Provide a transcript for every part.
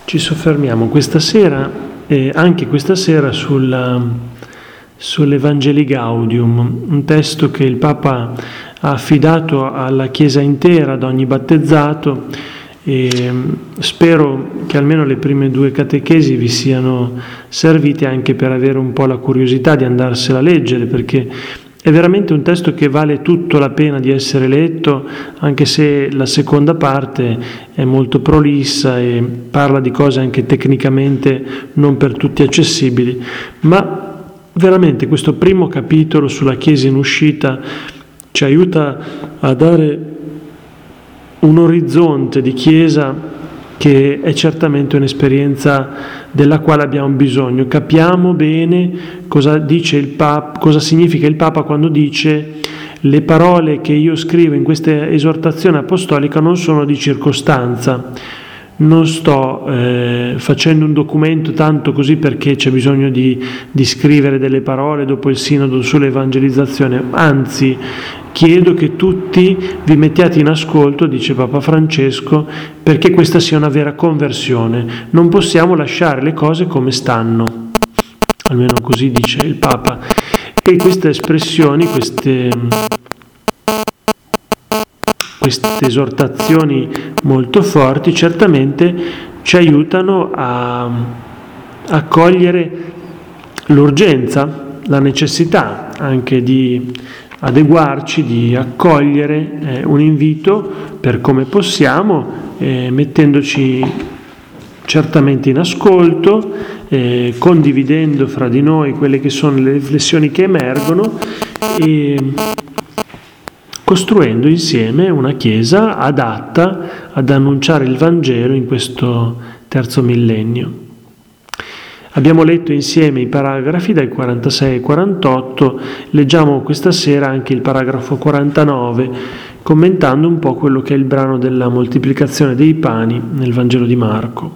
Ci soffermiamo questa sera, anche questa sera, sull'Evangelii Gaudium, un testo che il Papa ha affidato alla Chiesa intera, ad ogni battezzato, e spero che almeno le prime 2 catechesi vi siano servite anche per avere un po' la curiosità di andarsela a leggere, perché è veramente un testo che vale tutto la pena di essere letto, anche se la seconda parte è molto prolissa e parla di cose anche tecnicamente non per tutti accessibili, ma veramente questo primo capitolo sulla Chiesa in uscita ci aiuta a dare un orizzonte di Chiesa che è certamente un'esperienza della quale abbiamo bisogno. Capiamo bene cosa dice il Papa, cosa significa il Papa quando dice: le parole che io scrivo in questa esortazione apostolica non sono di circostanza, non sto facendo un documento tanto così perché c'è bisogno di scrivere delle parole dopo il sinodo sull'evangelizzazione, anzi chiedo che tutti vi mettiate in ascolto, dice Papa Francesco, perché questa sia una vera conversione. Non possiamo lasciare le cose come stanno, almeno così dice il Papa. E queste espressioni, queste esortazioni molto forti certamente ci aiutano a cogliere l'urgenza, la necessità anche di adeguarci, di accogliere un invito per come possiamo, mettendoci certamente in ascolto, condividendo fra di noi quelle che sono le riflessioni che emergono e costruendo insieme una Chiesa adatta ad annunciare il Vangelo in questo terzo millennio. Abbiamo letto insieme i paragrafi dai 46 ai 48, leggiamo questa sera anche il paragrafo 49, commentando un po' quello che è il brano della moltiplicazione dei pani nel Vangelo di Marco.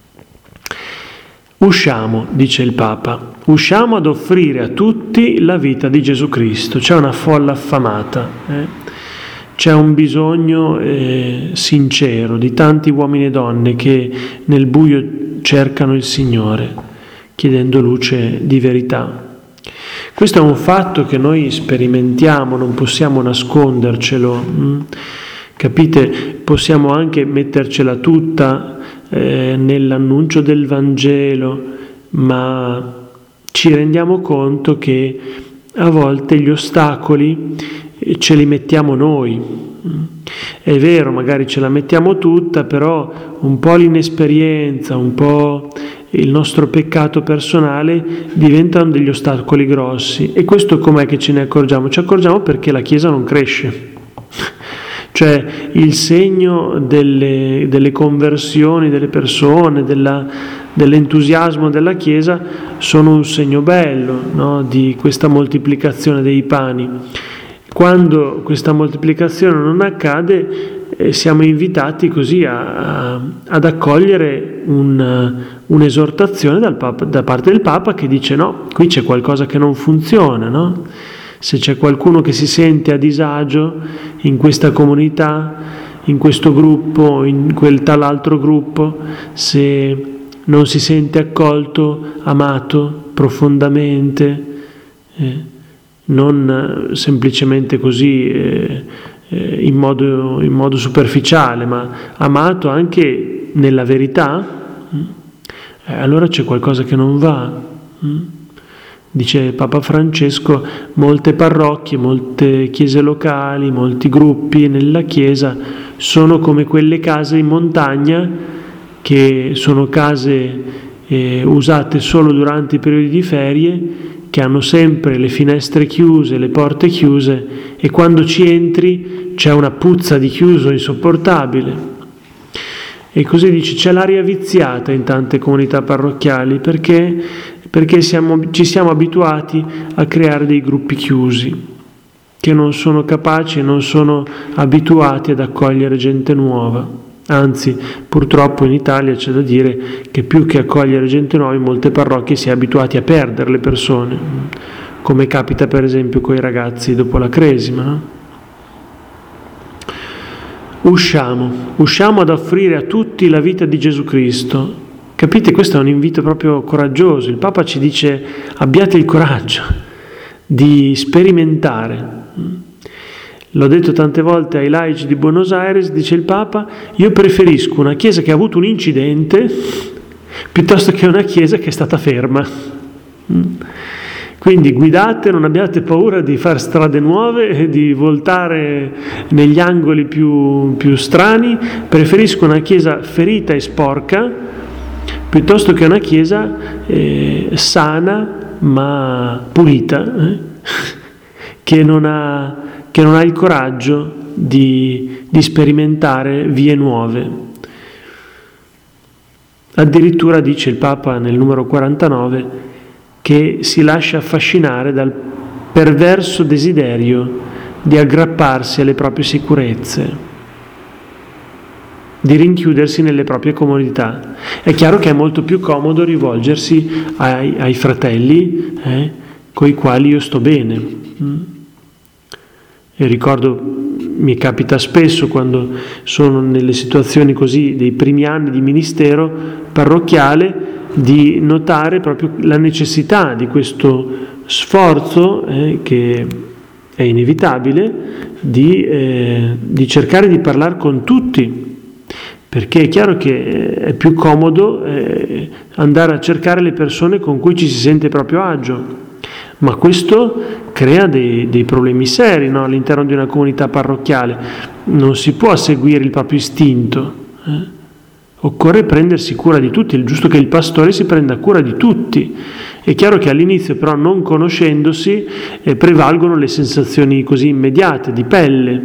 Usciamo, dice il Papa, usciamo ad offrire a tutti la vita di Gesù Cristo. C'è una folla affamata, c'è un bisogno sincero di tanti uomini e donne che nel buio cercano il Signore, chiedendo luce di verità. Questo è un fatto che noi sperimentiamo, non possiamo nascondercelo, capite? Possiamo anche mettercela tutta nell'annuncio del Vangelo, ma ci rendiamo conto che a volte gli ostacoli ce li mettiamo noi. È vero, magari ce la mettiamo tutta, però un po' l'inesperienza, un po' il nostro peccato personale diventano degli ostacoli grossi. E questo com'è che ce ne accorgiamo? Ci accorgiamo perché la Chiesa non cresce. Cioè il segno delle conversioni delle persone, dell'entusiasmo della Chiesa sono un segno bello, no? Di questa moltiplicazione dei pani. Quando questa moltiplicazione non accade, siamo invitati così ad accogliere un'esortazione da parte del Papa che dice: no, qui c'è qualcosa che non funziona, no? Se c'è qualcuno che si sente a disagio in questa comunità, in questo gruppo, in quel tal altro gruppo, se non si sente accolto, amato profondamente, non semplicemente così in modo superficiale, ma amato anche nella verità, allora c'è qualcosa che non va. Dice Papa Francesco, molte parrocchie, molte chiese locali, molti gruppi nella Chiesa sono come quelle case in montagna, che sono case usate solo durante i periodi di ferie, che hanno sempre le finestre chiuse, le porte chiuse, e quando ci entri c'è una puzza di chiuso insopportabile. E così dice, c'è l'aria viziata in tante comunità parrocchiali perché ci siamo abituati a creare dei gruppi chiusi che non sono capaci e non sono abituati ad accogliere gente nuova. Anzi, purtroppo in Italia c'è da dire che più che accogliere gente nuova, in molte parrocchie si è abituati a perdere le persone, come capita per esempio con i ragazzi dopo la Cresima, no? Usciamo ad offrire a tutti la vita di Gesù Cristo. Capite? Questo è un invito proprio coraggioso. Il Papa ci dice: abbiate il coraggio di sperimentare. L'ho detto tante volte ai laici di Buenos Aires, dice il Papa: io preferisco una chiesa che ha avuto un incidente piuttosto che una chiesa che è stata ferma. Quindi guidate, non abbiate paura di fare strade nuove e di voltare negli angoli più strani. Preferisco una chiesa ferita e sporca piuttosto che una chiesa sana ma pulita, che non ha il coraggio di sperimentare vie nuove. Addirittura dice il Papa nel numero 49 che si lascia affascinare dal perverso desiderio di aggrapparsi alle proprie sicurezze, di rinchiudersi nelle proprie comodità. È chiaro che è molto più comodo rivolgersi ai fratelli con i quali io sto bene. E ricordo, mi capita spesso quando sono nelle situazioni così dei primi anni di ministero parrocchiale di notare proprio la necessità di questo sforzo che è inevitabile di cercare di parlare con tutti, perché è chiaro che è più comodo andare a cercare le persone con cui ci si sente proprio agio. Ma questo crea dei problemi seri, no? All'interno di una comunità parrocchiale. Non si può seguire il proprio istinto. Occorre prendersi cura di tutti, è giusto che il pastore si prenda cura di tutti. È chiaro che all'inizio, però, non conoscendosi, prevalgono le sensazioni così immediate, di pelle.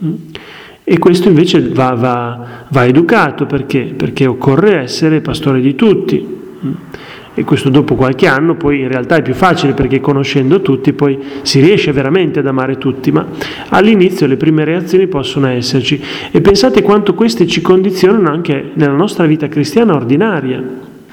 E questo invece va educato, perché occorre essere pastore di tutti. E questo dopo qualche anno poi in realtà è più facile, perché conoscendo tutti poi si riesce veramente ad amare tutti, ma all'inizio le prime reazioni possono esserci, e pensate quanto queste ci condizionano anche nella nostra vita cristiana ordinaria.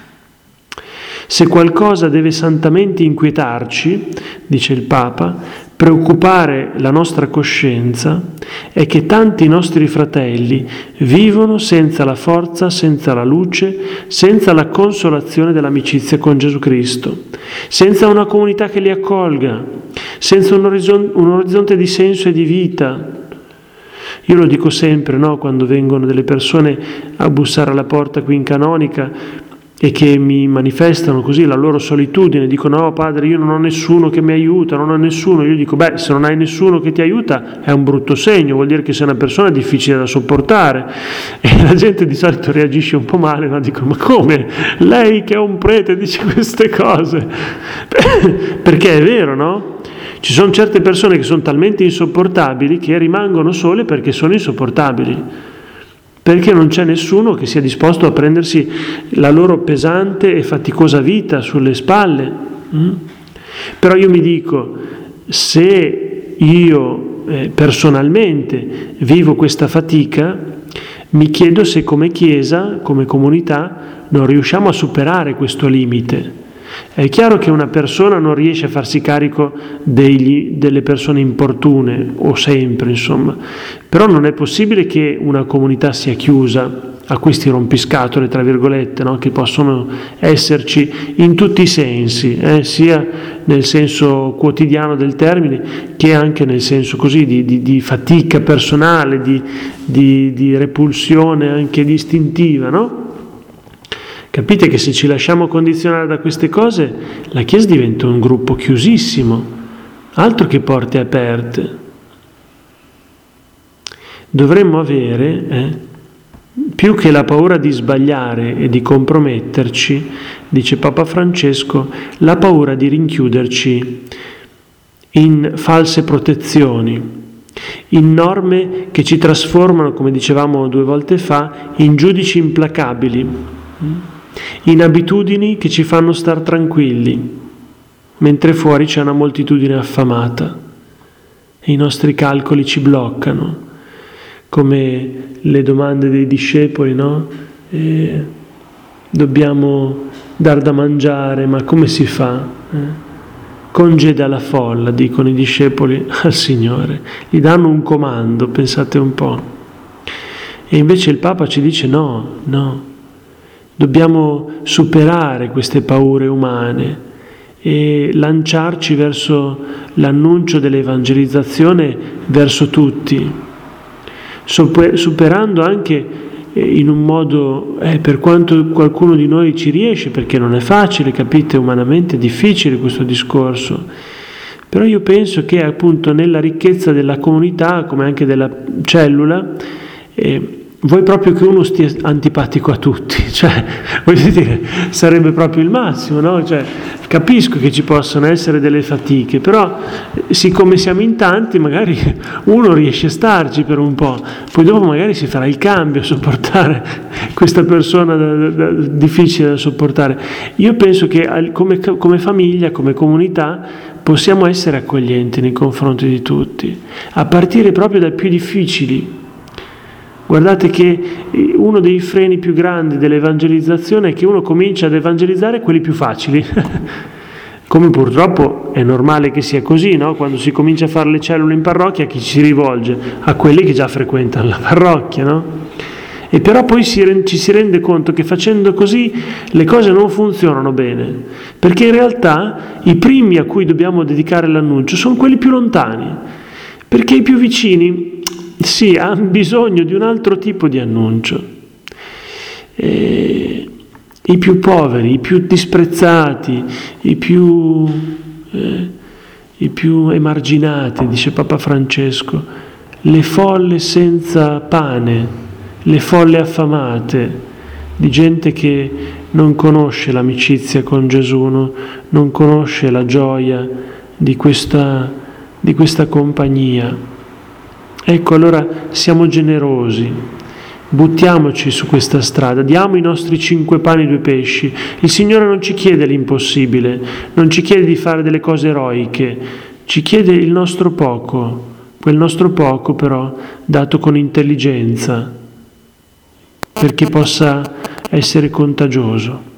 Se qualcosa deve santamente inquietarci, dice il Papa, preoccupare la nostra coscienza, è che tanti nostri fratelli vivono senza la forza, senza la luce, senza la consolazione dell'amicizia con Gesù Cristo, senza una comunità che li accolga, senza un orizzonte di senso e di vita. Io lo dico sempre, no? Quando vengono delle persone a bussare alla porta qui in Canonica e che mi manifestano così la loro solitudine, dicono: no padre, io non ho nessuno che mi aiuta, non ho nessuno. Io dico: beh, se non hai nessuno che ti aiuta è un brutto segno, vuol dire che sei una persona difficile da sopportare. E la gente di solito reagisce un po' male, no? Dico: ma come? Lei che è un prete dice queste cose? Perché è vero, no? Ci sono certe persone che sono talmente insopportabili che rimangono sole perché sono insopportabili, perché non c'è nessuno che sia disposto a prendersi la loro pesante e faticosa vita sulle spalle. Però io mi dico, se io personalmente vivo questa fatica, mi chiedo se come Chiesa, come comunità, non riusciamo a superare questo limite. È chiaro che una persona non riesce a farsi carico delle persone importune, o sempre, insomma, però non è possibile che una comunità sia chiusa a questi rompiscatole, tra virgolette, no? Che possono esserci in tutti i sensi, sia nel senso quotidiano del termine che anche nel senso così di fatica personale, di repulsione anche distintiva, no? Capite che se ci lasciamo condizionare da queste cose, la Chiesa diventa un gruppo chiusissimo, altro che porte aperte. Dovremmo avere, più che la paura di sbagliare e di comprometterci, dice Papa Francesco, la paura di rinchiuderci in false protezioni, in norme che ci trasformano, come dicevamo 2 volte fa, in giudici implacabili, in abitudini che ci fanno star tranquilli, mentre fuori c'è una moltitudine affamata e i nostri calcoli ci bloccano, come le domande dei discepoli, no? Dobbiamo dar da mangiare, ma come si fa? Congeda la folla, dicono i discepoli al Signore, gli danno un comando, pensate un po'. E invece il Papa ci dice no, Dobbiamo superare queste paure umane e lanciarci verso l'annuncio dell'evangelizzazione verso tutti, superando anche in un modo, per quanto qualcuno di noi ci riesce, perché non è facile, capite, umanamente è difficile questo discorso, però io penso che appunto nella ricchezza della comunità, come anche della cellula, vuoi proprio che uno stia antipatico a tutti, cioè, voglio dire, sarebbe proprio il massimo, no? Cioè, capisco che ci possono essere delle fatiche, però siccome siamo in tanti, magari uno riesce a starci per un po', poi dopo magari si farà il cambio a sopportare questa persona difficile da sopportare. Io penso che come famiglia, come comunità, possiamo essere accoglienti nei confronti di tutti, a partire proprio dai più difficili. Guardate che uno dei freni più grandi dell'evangelizzazione è che uno comincia ad evangelizzare quelli più facili, come purtroppo è normale che sia così, no? Quando si comincia a fare le cellule in parrocchia, chi ci si rivolge? A quelli che già frequentano la parrocchia, no? E però poi ci si rende conto che facendo così le cose non funzionano bene, perché in realtà i primi a cui dobbiamo dedicare l'annuncio sono quelli più lontani, perché i più vicini sì, hanno bisogno di un altro tipo di annuncio. I più poveri, i più disprezzati, i più emarginati, dice Papa Francesco, le folle senza pane, le folle affamate, di gente che non conosce l'amicizia con Gesù, non conosce la gioia di questa compagnia. Ecco, allora siamo generosi, buttiamoci su questa strada, diamo i nostri 5 pani e 2 pesci. Il Signore non ci chiede l'impossibile, non ci chiede di fare delle cose eroiche, ci chiede il nostro poco, quel nostro poco però dato con intelligenza, perché possa essere contagioso.